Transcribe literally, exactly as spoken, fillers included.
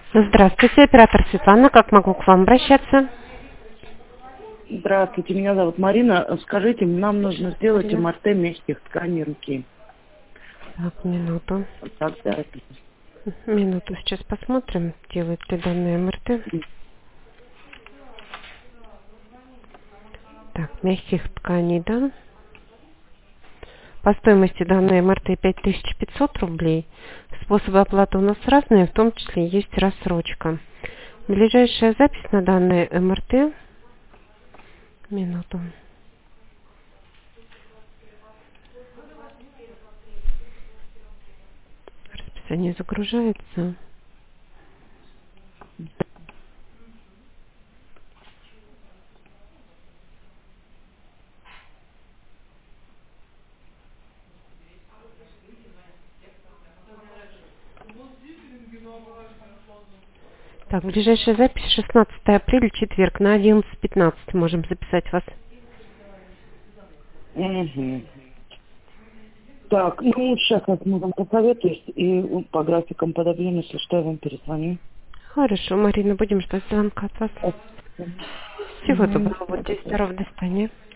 Здравствуйте, оператор Светлана. Как могу к вам обращаться? Здравствуйте, меня зовут Марина. Скажите, нам нужно сделать Марина. эм эр тэ мягких тканей руки. Так, минуту. Когда это? Минуту, сейчас посмотрим, делает ли данные эм эр тэ. Так, мягких тканей, да? По стоимости данной эм эр тэ пять тысяч пятьсот рублей. Способы оплаты у нас разные, в том числе есть рассрочка. Ближайшая запись на данные эм эр тэ. Минуту. Расписание загружается. Так, ближайшая запись шестнадцатое апреля, четверг, на одиннадцать пятнадцать можем записать вас. Угу. Так, ну сейчас я вам посоветуюсь и по графикам подобьем, если что, я вам перезвоню. Хорошо, Марина, будем ждать звонка от вас. Всего Угу. доброго, будьте здоровы, до свидания.